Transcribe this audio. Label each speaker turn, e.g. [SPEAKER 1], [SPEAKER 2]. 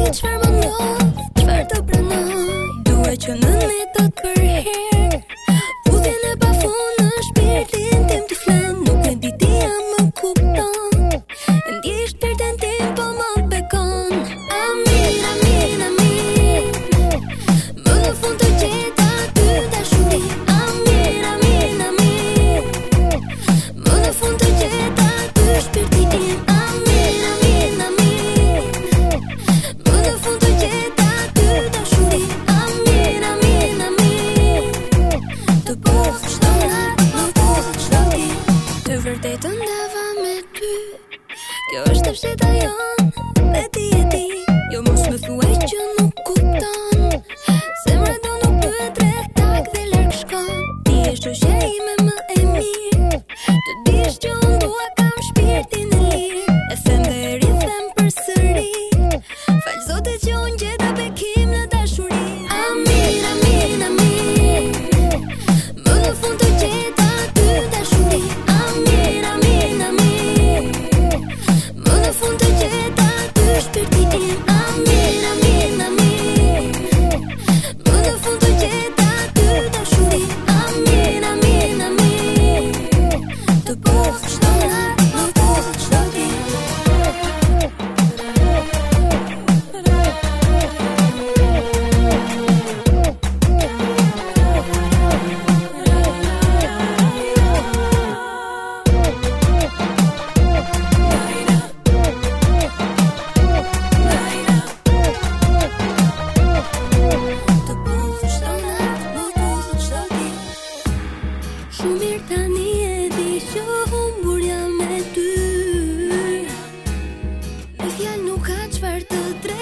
[SPEAKER 1] çfarë më ndodh, çfarë të pranoj. Dua që në ne të për herë Udhjen e pafund në shpirtin tim të flen. Nuk e di ti jam më kupton. E ndjej shpirtin tim po më bekon. Amin, amin, amin. Më në fund të gjeta ty dashuri. Amin, amin, amin. Më në fund të gjeta ty shpirti im. Amin, amin, amin. Më në fund të gjeta ty dashuri. Amin, amin, amin. Të bëj çdo natë, më bëj çdo ditë. Të vërtetën ndava me ty. Kjo është e fsheta jon, dhe ti e di. Jo mos më thuaj që nuk kupton. Zemra do nuk pyet rreth tak dhe larg shkon. Ti je shoqja ime më e mirë. Të dish që unë dua kam shpirtin e lirë. E them dhe e rithem përsëri. Fal Zotit që unë gjeta bekim në dashuri. Amin, amin, amin. Më në fund të gjeta ty dashuri. Amin, amin, amin. Më në fund të gjeta ty shpirti im. Amin, amin, amin. Më në fund të gjeta ty dashuri. Amin, amin, amin. Të bëj çdo natë, më bëj çdo ditë. Të bëj çdo natë, më bëj çdo ditë. Shumë mirë tani e di që humbur jam me ty. Me fjalë nuk ka çfarë të